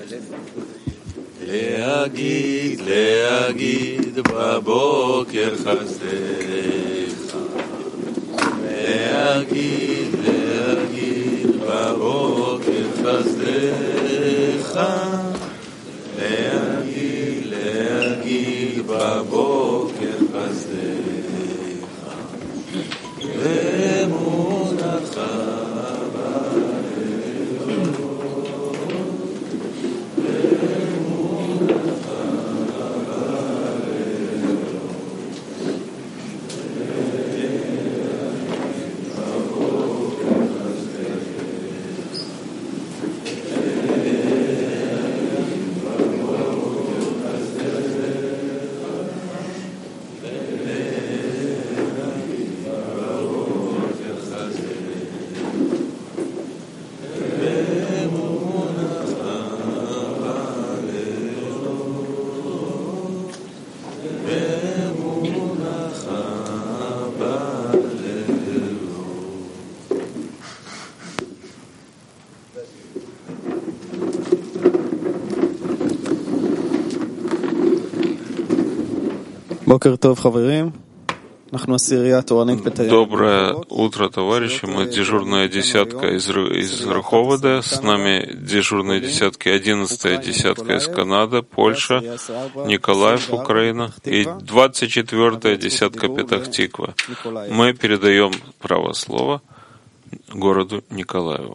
להגיד, להגיד בבוקר חסדיך. להגיד, להגיד בבוקר חסדיך. להגיד, להגיד בבוקר חסדיך. ואמונתך Доброе утро, товарищи. Мы дежурная десятка из Раховода. С нами дежурные десятки, 11-я десятка из Канады, Польша, Николаев, Украина и 24-я десятка Петах-Тиква. Мы передаем право слова городу Николаеву.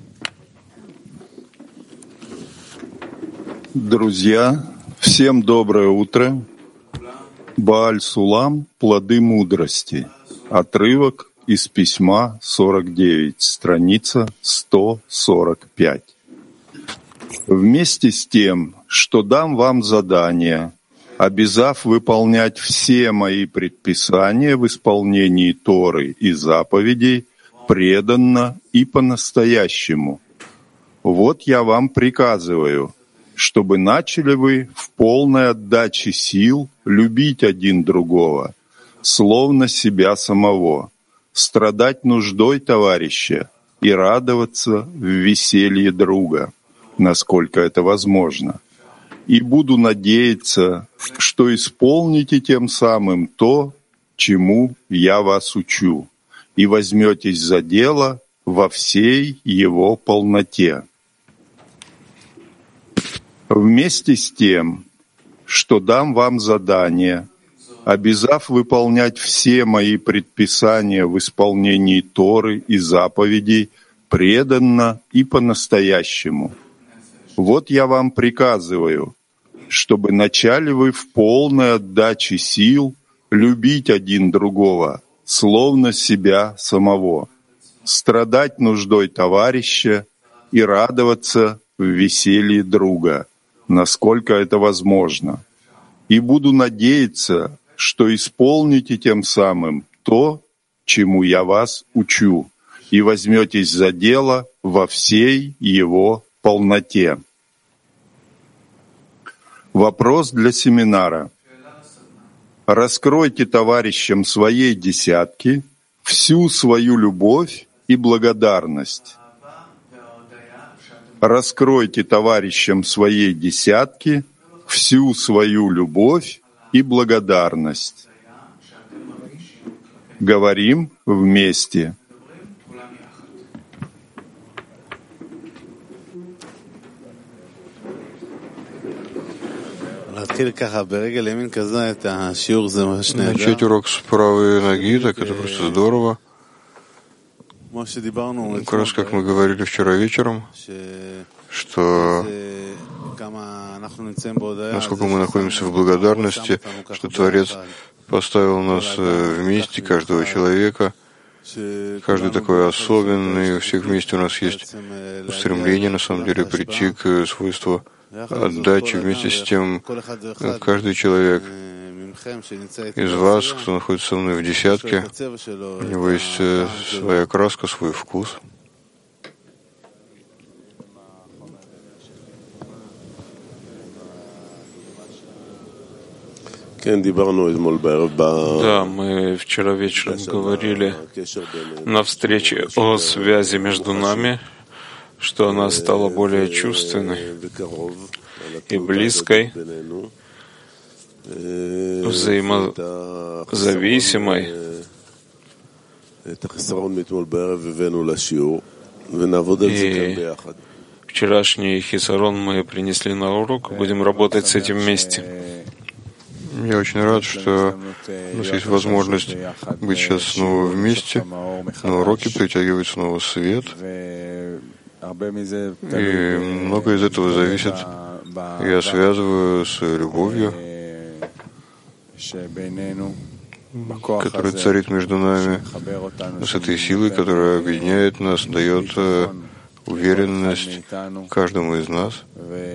Друзья, всем доброе утро. Бааль Сулам «Плоды мудрости». Отрывок из письма 49, страница 145. Вместе с тем, что дам вам задание, обязав выполнять все мои предписания в исполнении Торы и заповедей, преданно и по-настоящему. Вот я вам приказываю, чтобы начали вы в полной отдаче сил любить один другого, словно себя самого, страдать нуждой товарища и радоваться в веселье друга, насколько это возможно. И буду надеяться, что исполните тем самым то, чему я вас учу, и возьметесь за дело во всей его полноте. Вместе с тем, что дам вам задание, обязав выполнять все мои предписания в исполнении Торы и заповедей преданно и по-настоящему. Вот я вам приказываю, чтобы начали вы в полной отдаче сил любить один другого, словно себя самого, страдать нуждой товарища и радоваться в веселье друга, насколько это возможно. И буду надеяться, что исполните тем самым то, чему я вас учу, и возьметесь за дело во всей его полноте. Вопрос для семинара. Раскройте товарищам своей десятки всю свою любовь и благодарность. Раскройте товарищам своей десятки всю свою любовь и благодарность. Говорим вместе. Начать урок с правой ноги, так это просто здорово. Как раз как мы говорили вчера вечером, что насколько мы находимся в благодарности, что Творец поставил нас вместе, каждого человека, каждый такой особенный, у всех вместе у нас есть устремление, на самом деле, прийти к свойству отдачи. Вместе с тем, каждый человек из вас, кто находится со мной в десятке, у него есть своя краска, свой вкус. Да, мы вчера вечером говорили на встрече о связи между нами, что она стала более чувственной и близкой, взаимозависимой. И вчерашний хисарон мы принесли на урок, будем работать с этим вместе. Я очень рад, что у нас есть возможность быть сейчас снова вместе. На уроке притягивает снова свет. И многое из этого зависит. Я связываю с любовью, которая царит между нами, с этой силой, которая объединяет нас, дает уверенность каждому из нас.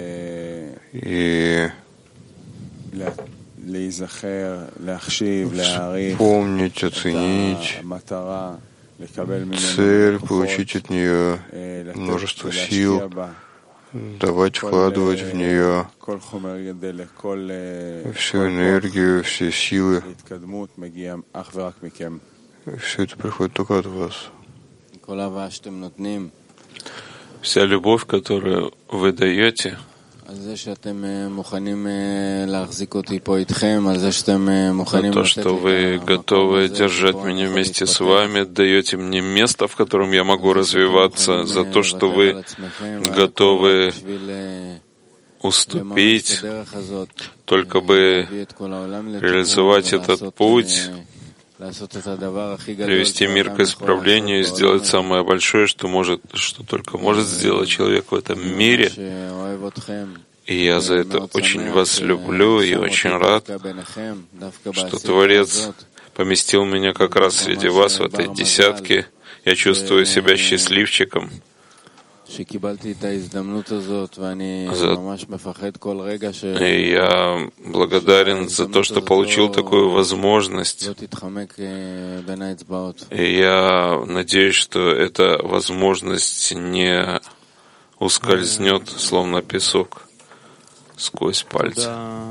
И вспомнить, оценить цель, получить от нее множество сил, давать, вкладывать в нее всю энергию, все силы. Все это приходит только от вас. Вся любовь, которую вы даете, то, что вы готовы держать меня вместе с вами, даете мне место, в котором я могу развиваться, за то, что вы готовы уступить, только бы реализовать этот путь, привести мир к исправлению и сделать самое большое, что только может сделать человек в этом мире. И я за это очень вас люблю и очень рад, что Творец поместил меня как раз среди вас в этой десятке. Я чувствую себя счастливчиком. И я благодарен за то, что получил такую возможность. И я надеюсь, что эта возможность не ускользнет, словно песок, сквозь пальцы.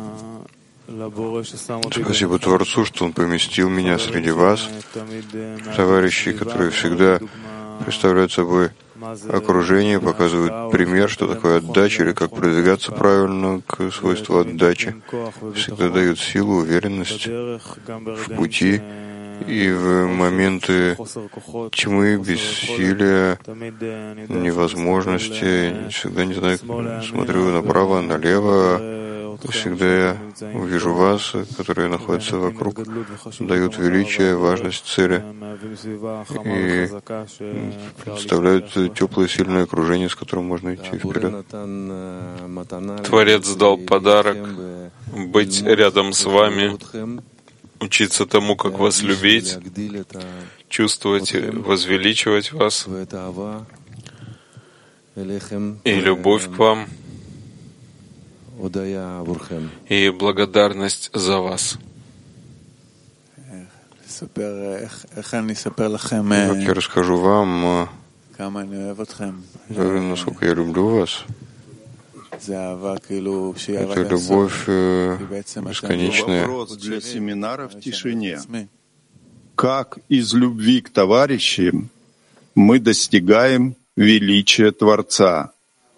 Спасибо Творцу, что Он поместил меня среди вас, товарищей, которые всегда представляют собой окружение, показывают пример, что такое отдача или как продвигаться правильно к свойству отдачи, всегда дают силу, уверенность в пути и в моменты тьмы, бессилия, невозможности. Всегда не знаю, смотрю направо, налево. Всегда я увижу вас, которые находятся вокруг, дают величие, важность цели и представляют теплое, сильное окружение, с которым можно идти вперед. Творец дал подарок быть рядом с вами, учиться тому, как вас любить, чувствовать, возвеличивать вас и любовь к вам, и благодарность за вас. Как я расскажу вам, насколько я люблю вас. Это любовь бесконечная. Вопрос для семинара в тишине. Как из любви к товарищам мы достигаем величия Творца?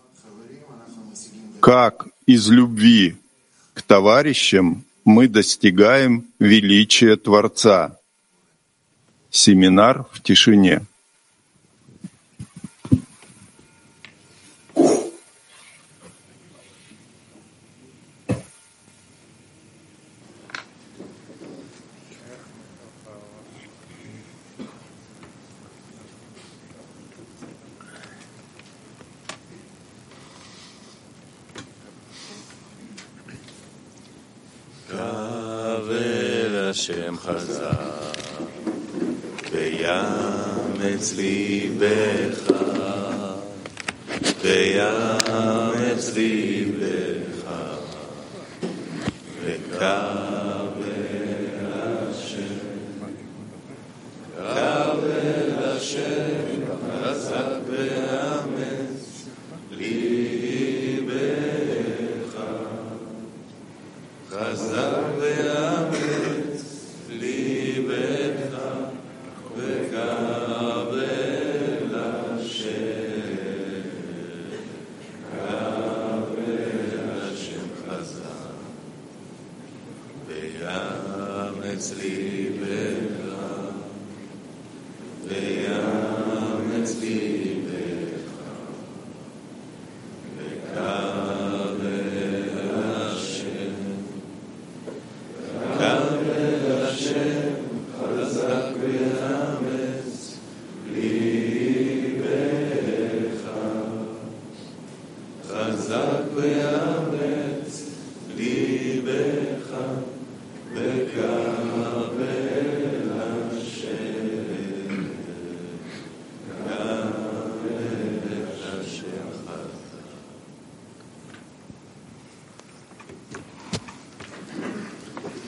Как из любви к товарищам мы достигаем величия Творца? Семинар в тишине. Hashem Chazak Beyametz Libecha Beyametz Libecha Vekavel Hashem Chazak Beyametz Libecha Chazak Beyametz Libecha Vekavel Hashem אצלי